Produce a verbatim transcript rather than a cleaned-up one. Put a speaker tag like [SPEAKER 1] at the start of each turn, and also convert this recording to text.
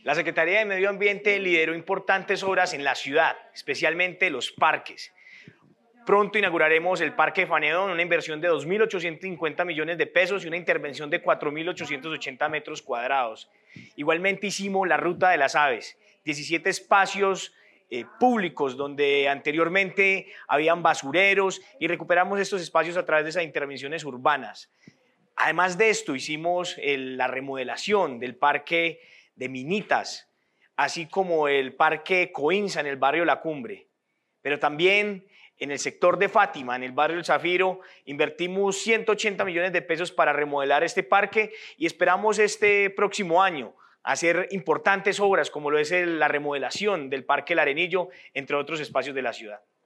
[SPEAKER 1] La Secretaría de Medio Ambiente lideró importantes obras en la ciudad, especialmente los parques. Pronto inauguraremos el Parque Fanedón, una inversión de dos mil ochocientos cincuenta millones de pesos y una intervención de cuatro mil ochocientos ochenta metros cuadrados. Igualmente hicimos la Ruta de las Aves, diecisiete espacios eh, públicos donde anteriormente habían basureros y recuperamos estos espacios a través de esas intervenciones urbanas. Además de esto, hicimos el, la remodelación del Parque de Minitas, así como el Parque Coinza en el barrio La Cumbre, pero también en el sector de Fátima, en el barrio El Zafiro, invertimos ciento ochenta millones de pesos para remodelar este parque y esperamos este próximo año hacer importantes obras como lo es la remodelación del Parque El Arenillo, entre otros espacios de la ciudad.